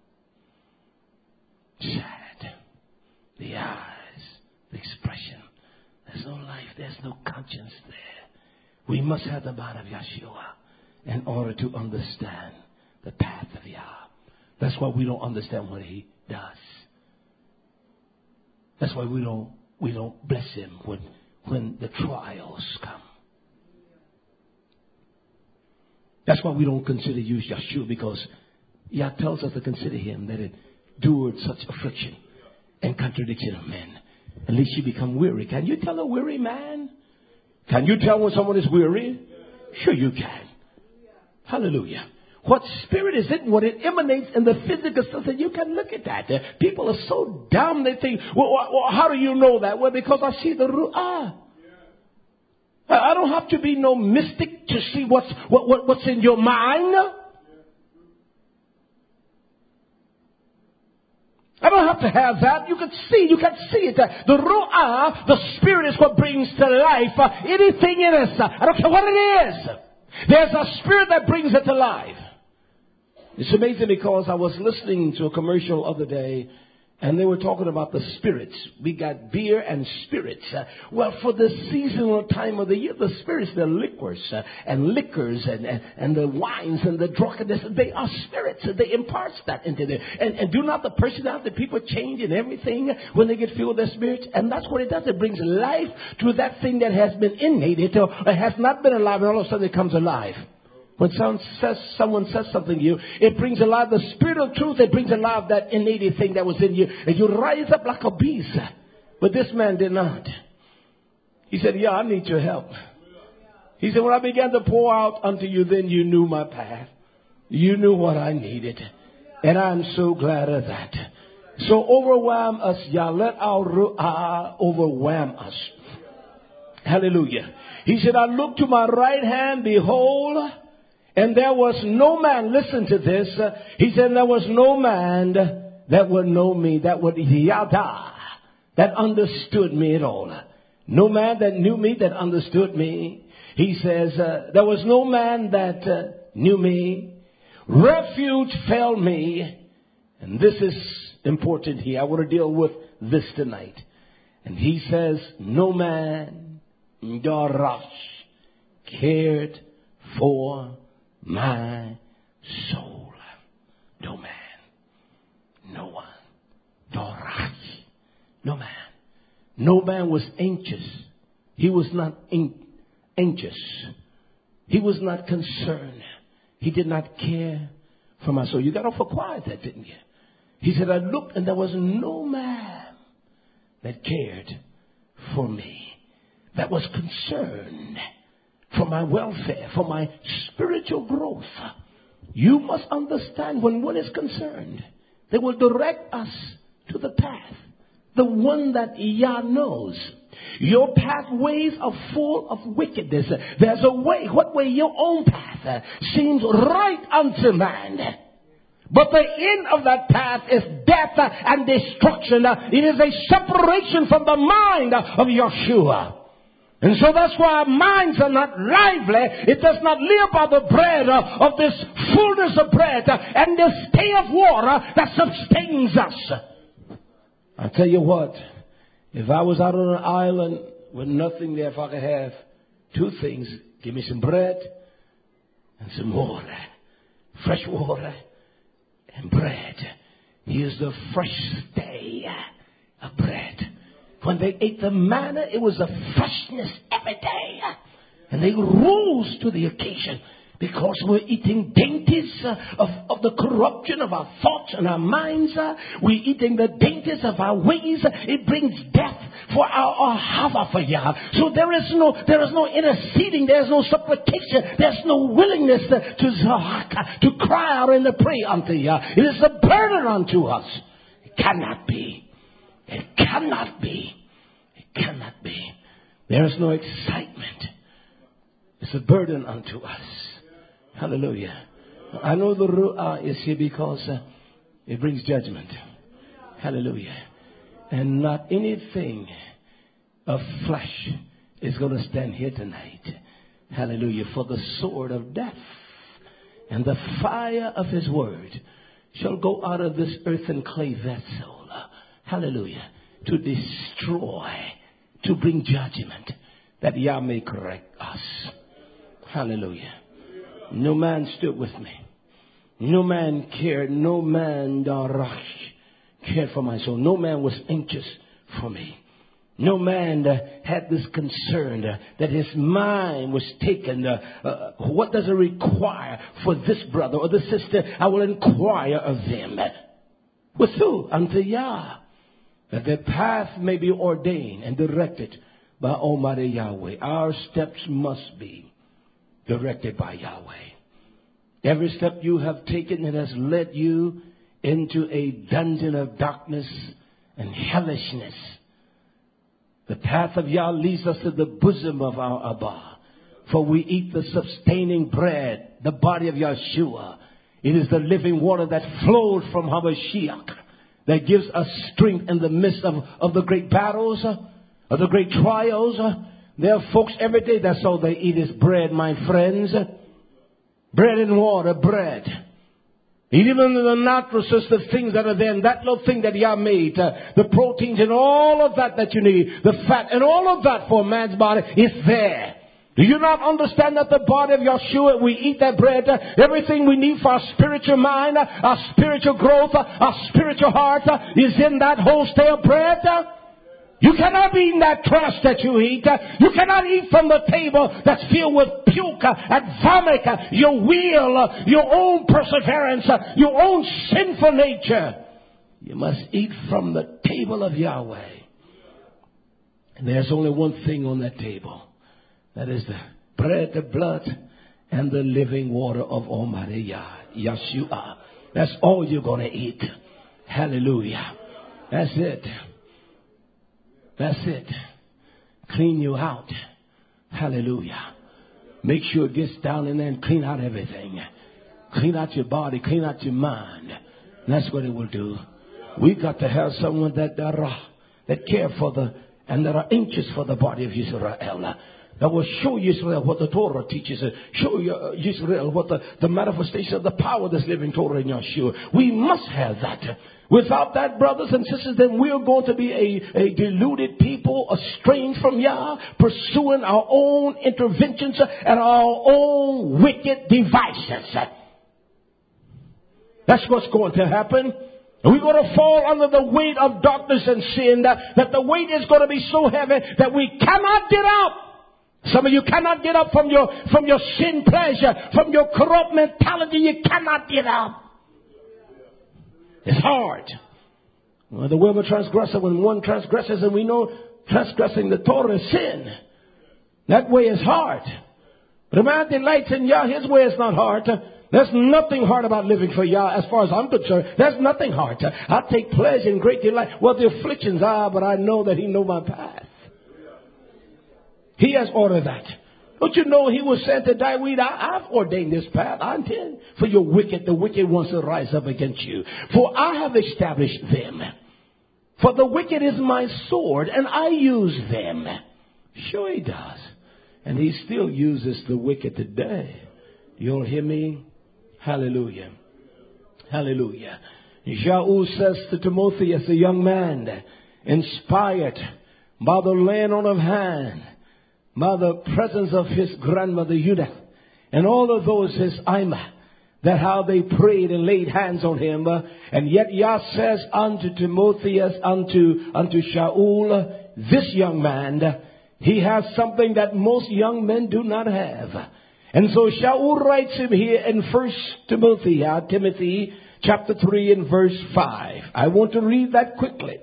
Sad. The eyes. The expression. There's no life. There's no conscience there. We must have the mind of Yeshua in order to understand the path of Yah. That's why we don't understand what he does. That's why we don't we don't bless him when when the trials come. That's why we don't consider you Yeshua, because Yah tells us to consider him that endured such affliction and contradiction of men. At least you become weary. Can you tell a weary man? Can you tell when someone is weary? Sure you can. Hallelujah. What spirit is it? What it emanates in the physical sense, and you can look at that. People are so dumb. They think, well, well, how do you know that? Well, because I see the ru'ah. I don't have to be no mystic to see what's what, what what's in your mind. I don't have to have that. You can see, you can see it. The Ruah, the Spirit, is what brings to life uh, anything in us. I don't care what it is. There's a Spirit that brings it to life. It's amazing because I was listening to a commercial other day, and they were talking about the spirits. We got beer and spirits. Uh, well, for the seasonal time of the year, the spirits, the liquors uh, and liquors and, and, and the wines and the drunkenness, they are spirits. They impart that into them. And, and do not the personality, the people change and everything when they get filled with the Spirit? And that's what it does. It brings life to that thing that has been innated or has not been alive, and all of a sudden it comes alive. When someone says, someone says something to you, it brings alive the Spirit of truth. It brings alive that innate thing that was in you. And you rise up like a beast. But this man did not. He said, yeah, I need your help. He said, when I began to pour out unto you, then you knew my path. You knew what I needed. And I'm so glad of that. So overwhelm us, Yah. Let our Ruah overwhelm us. Hallelujah. He said, I looked to my right hand, behold, and there was no man, listen to this, uh, he said there was no man that would know me, that would yada, that understood me at all. No man that knew me, that understood me. He says, uh, there was no man that uh, knew me. Refuge failed me. And this is important here. I want to deal with this tonight. And he says, no man, Darash, cared for my soul. No man. No one. Darash. No man. No man was anxious. He was not anxious. He was not concerned. He did not care for my soul. You got off for quiet that, didn't you? He said, I looked and there was no man that cared for me, that was concerned for my welfare, for my spiritual growth. You must understand, when one is concerned, they will direct us to the path, the one that Yah knows. Your pathways are full of wickedness. There's a way, what way? Your own path seems right unto man. But the end of that path is death and destruction. It is a separation from the mind of Yeshua. And so that's why our minds are not lively. It does not live by the bread of this fullness of bread and this stay of water that sustains us. I tell you what, if I was out on an island with nothing there, if I could have two things, give me some bread and some water, fresh water and bread. Here's the fresh stay of bread. When they ate the manna, it was a freshness every day. And they rose to the occasion because we're eating dainties uh, of, of the corruption of our thoughts and our minds. Uh, we're eating the dainties of our ways. It brings death for our, our hava for Yah. So there is no there is no interceding. There's no supplication. There's no willingness to, to, zahak, to cry out and to pray unto Yah. It is a burden unto us. It cannot be. It cannot be. It cannot be. There is no excitement. It's a burden unto us. Hallelujah. I know the Ruah is here because uh, it brings judgment. Hallelujah. And not anything of flesh is going to stand here tonight. Hallelujah. For the sword of death and the fire of his word shall go out of this earthen clay vessel. Hallelujah. To destroy, to bring judgment, that Yah may correct us. Hallelujah. No man stood with me. No man cared. No man, Darash, cared for my soul. No man was anxious for me. No man uh, had this concern uh, that his mind was taken. Uh, uh, what does it require for this brother or this sister? I will inquire of them. With who? Unto Yah. That their path may be ordained and directed by Almighty Yahweh. Our steps must be directed by Yahweh. Every step you have taken, it has led you into a dungeon of darkness and hellishness. The path of Yah leads us to the bosom of our Abba. For we eat the sustaining bread, the body of Yeshua. It is the living water that flowed from Hamashiach. that gives us strength in the midst of, of the great battles, uh, of the great trials. Uh, there are folks every day that's all they eat is bread, my friends. Bread and water, bread. Even the nutrients, the things that are there, and that little thing that Yah made, uh, the proteins and all of that that you need, the fat and all of that for a man's body is there. Do you not understand that the body of Yeshua, we eat that bread, uh, everything we need for our spiritual mind, uh, our spiritual growth, uh, our spiritual heart uh, is in that whole stale bread? Uh, You cannot eat that trash that you eat. You cannot eat from the table that's filled with puke and vomit, your will, your own perseverance, your own sinful nature. You must eat from the table of Yahweh. And there's only one thing on that table. That is the bread, the blood, and the living water of Almighty Yah, Yeshua. That's all you're going to eat. Hallelujah. That's it. That's it. Clean you out. Hallelujah. Make sure it gets down in there and clean out everything. Clean out your body. Clean out your mind. And that's what it will do. We got to have someone that uh, that care for the and that are anxious for the body of Israel. That will show Israel what the Torah teaches. Show Israel what the, the manifestation of the power that's living Torah in Yeshua. We must have that. Without that, brothers and sisters, then we're going to be a, a deluded people, estranged from Yah, pursuing our own interventions and our own wicked devices. That's what's going to happen. We're going to fall under the weight of darkness and sin, that, that the weight is going to be so heavy that we cannot get up. Some of you cannot get up from your, from your sin pleasure, from your corrupt mentality. You cannot get up. It's hard. Well, the way of a transgressor, when one transgresses, and we know transgressing the Torah is sin. That way is hard. But a man delights in Yah, his way is not hard. There's nothing hard about living for Yah as far as I'm concerned. There's nothing hard. I take pleasure and great delight. Well, the afflictions are, but I know that He knows my path. He has ordered that. Don't you know He was sent to die? We, I, I've ordained this path. I intend for your wicked, the wicked ones to rise up against you. For I have established them. For the wicked is my sword, and I use them. Sure He does. And He still uses the wicked today. You'll hear me? Hallelujah. Hallelujah. Shaul says to Timothy as a young man, inspired by the laying on of hand, by the presence of his grandmother Judah, and all of those his Ima, that how they prayed and laid hands on him. Uh, and yet Yah says unto Timothy, as unto, unto Shaul, this young man, he has something that most young men do not have. And so Shaul writes him here in First Timothy, uh, Timothy chapter three and verse five. I want to read that quickly.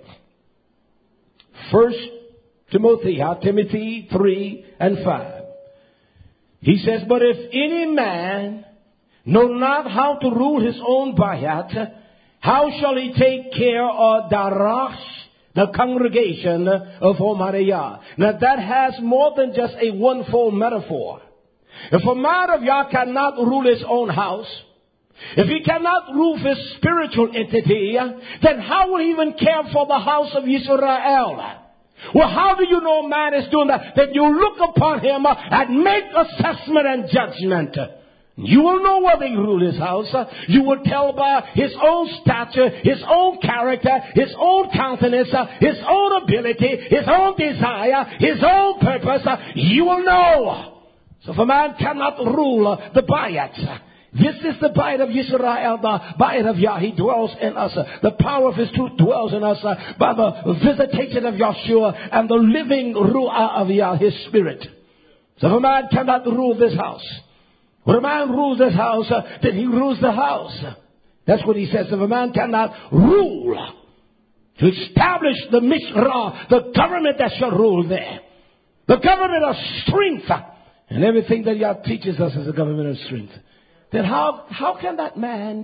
First Timothy, uh, Timothy three and five. He says, but if any man know not how to rule his own bayat, how shall he take care of darash, the congregation of Almighty Yah? Now that has more than just a one-fold metaphor. If a man of Yah cannot rule his own house, if he cannot rule his spiritual entity, then how will he even care for the house of Israel? Well, how do you know a man is doing that? That you look upon him and make assessment and judgment. You will know whether he rule his house. You will tell by his own stature, his own character, his own countenance, his own ability, his own desire, his own purpose. You will know. So if a man cannot rule the bayat, this is the bayat of Israel, the bayat of Yah. He dwells in us. The power of His truth dwells in us by the visitation of Yeshua and the living ruah of Yah, His Spirit. So if a man cannot rule this house, when a man rules this house, then he rules the house. That's what he says. If a man cannot rule, to establish the Mishra, the government that shall rule there, the government of strength, and everything that Yah teaches us is a government of strength. Then how, how can that man,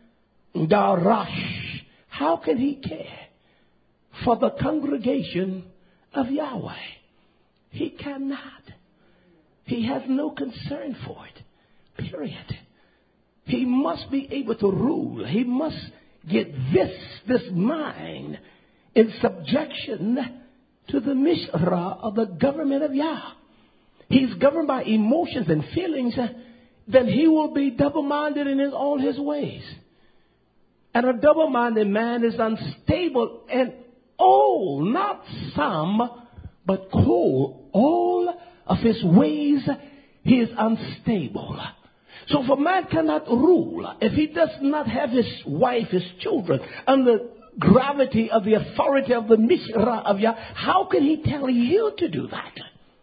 Darash, how can he care for the congregation of Yahweh? He cannot. He has no concern for it. Period. He must be able to rule. He must get this, this mind in subjection to the Mishra of the government of Yah. He's governed by emotions and feelings, then he will be double-minded in his, all his ways. And a double-minded man is unstable and all, not some, but whole. All of his ways, he is unstable. So if a man cannot rule, if he does not have his wife, his children, under gravity of the authority of the Mishra of Yah, how can he tell you to do that?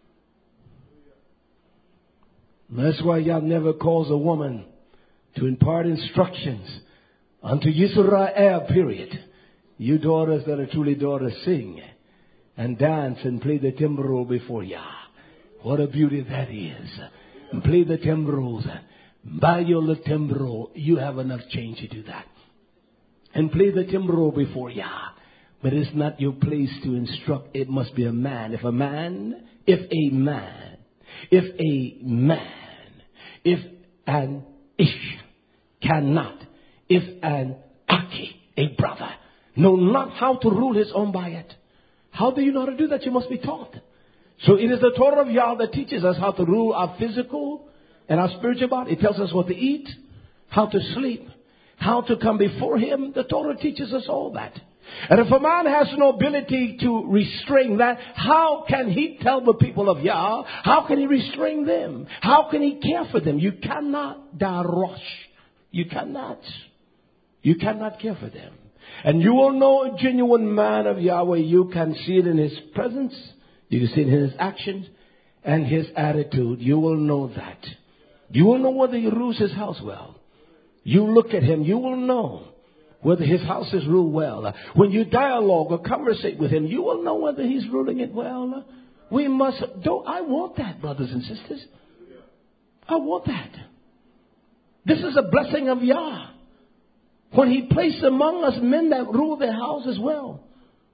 That's why Yah never calls a woman to impart instructions unto Yisrael, period. You daughters that are truly daughters, sing and dance and play the timbrel before Yah. What a beauty that is. And play the timbrels. Buy your little timbrel. You have enough change to do that. And play the timbrel before Yah. But it's not your place to instruct. It must be a man. If a man, if a man, if a man, if an ish cannot, if an aki, a brother, know not how to rule his own bayat. How do you know how to do that? You must be taught. So it is the Torah of Yah that teaches us how to rule our physical and our spiritual body. It tells us what to eat, how to sleep, how to come before Him. The Torah teaches us all that. And if a man has no ability to restrain that, how can he tell the people of Yah? How can he restrain them? How can he care for them? You cannot darosh. You cannot. You cannot care for them. And you will know a genuine man of Yahweh. You can see it in his presence. You can see it in his actions and his attitude. You will know that. You will know whether he rules his house well. You look at him, you will know whether his house is ruled well. When you dialogue or conversate with him, you will know whether he's ruling it well. We must, don't, I want that, brothers and sisters. I want that. This is a blessing of Yah. When He placed among us men that rule their houses well.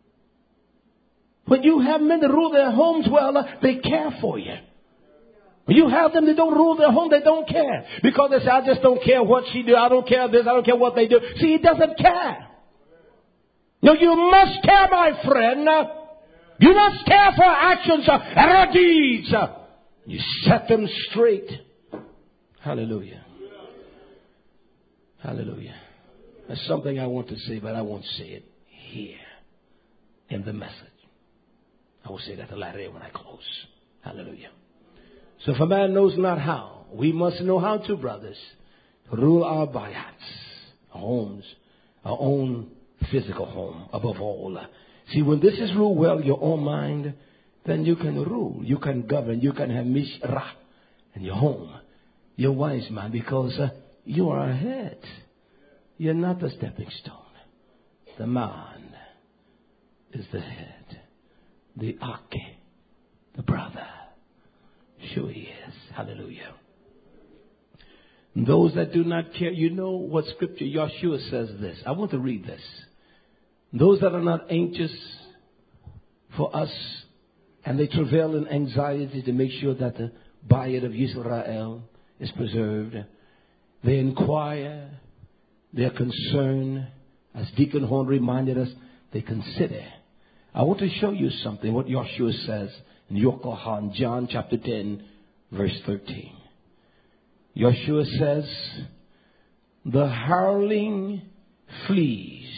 When you have men that rule their homes well, they care for you. When you have them that don't rule their home, they don't care. Because they say, I just don't care what she do. I don't care this. I don't care what they do. See, He doesn't care. No, you must care, my friend. You must care for our actions and our deeds. You set them straight. Hallelujah. Hallelujah. There's something I want to say, but I won't say it here in the message. I will say that the latter day when I close. Hallelujah. So if a man knows not how, we must know how to, brothers, to rule our bayats, our homes, our own physical home, above all. See, when this is ruled well, your own mind, then you can rule, you can govern, you can have mishra in your home, your wise man, because uh, you are a head. You're not the stepping stone. The man is the head. The Ake, the brother. Sure he is. Hallelujah. And those that do not care, you know what scripture, Yeshua says this. I want to read this. Those that are not anxious for us, and they travail in anxiety to make sure that the bayat of Yisrael is preserved. They inquire. They're concerned. As Deacon Horn reminded us, they consider. I want to show you something, what Yeshua says in Yokohan, John chapter ten, verse thirteen. Yeshua says, the hireling flees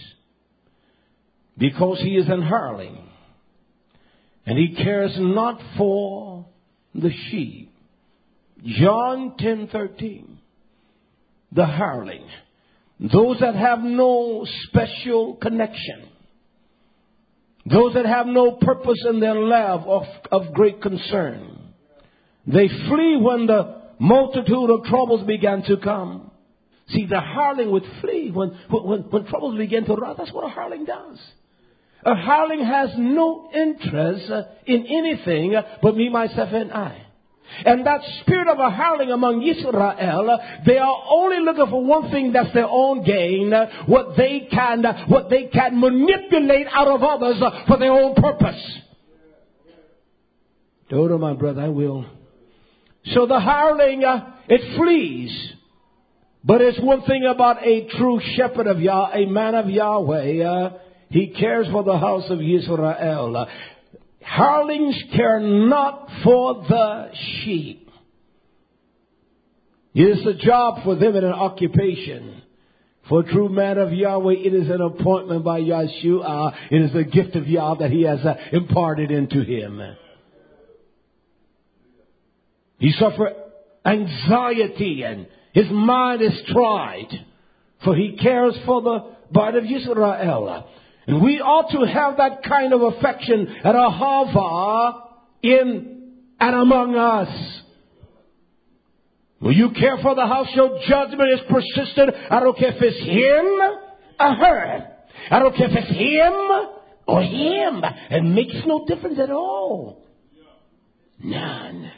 because he is an hireling, and he cares not for the sheep. John ten thirteen. The hireling. Those that have no special connection. Those that have no purpose in their life of, of great concern. They flee when the multitude of troubles began to come. See, the hireling would flee when, when, when troubles begin to rise. That's what a hireling does. A hireling has no interest in anything but me, myself, and I. And that spirit of a hireling among Israel, they are only looking for one thing, that's their own gain, what they can, what they can manipulate out of others for their own purpose. Daughter, my brother, I will. So the hireling, uh, it flees But it's one thing about a true shepherd of Yah, a man of Yahweh. Uh, he cares for the house of Israel. Uh, hirelings care not for the sheep. It is a job for them and an occupation. For a true man of Yahweh, it is an appointment by Yahshua. It is the gift of Yah that he has uh, imparted into him. He suffered anxiety and his mind is tried, for he cares for the body of Israel. And we ought to have that kind of affection at Ahava in and among us. Will you care for the house? Your judgment is persistent. I don't care if it's him or her. I don't care if it's him or him. It makes no difference at all. None.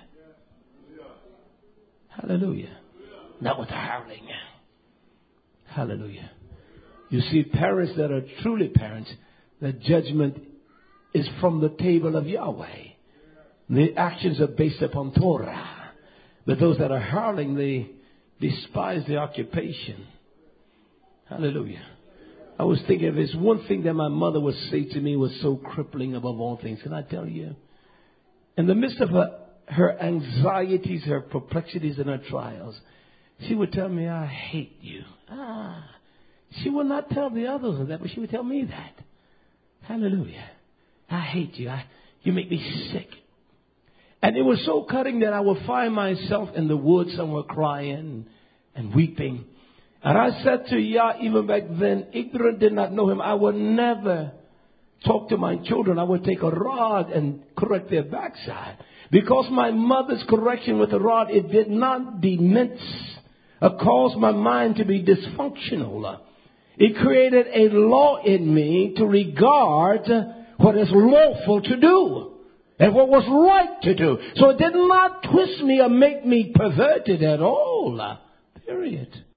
Hallelujah. Not with a hireling. Hallelujah. You see, parents that are truly parents, the judgment is from the table of Yahweh. The actions are based upon Torah. But those that are hireling, they despise the occupation. Hallelujah. I was thinking of this one thing that my mother would say to me was so crippling above all things. Can I tell you? In the midst of her, her anxieties, her perplexities, and her trials, she would tell me, I hate you. Ah. She would not tell the others that, but she would tell me that. Hallelujah. I hate you. I, you make me sick. And it was so cutting that I would find myself in the woods somewhere crying and weeping. And I said to Yah, even back then, ignorant, did not know him, I would never talk to my children. I would take a rod and correct their backside. Because my mother's correction with the rod, it did not demince or cause my mind to be dysfunctional. It created a law in me to regard what is lawful to do and what was right to do. So it did not twist me or make me perverted at all. Period.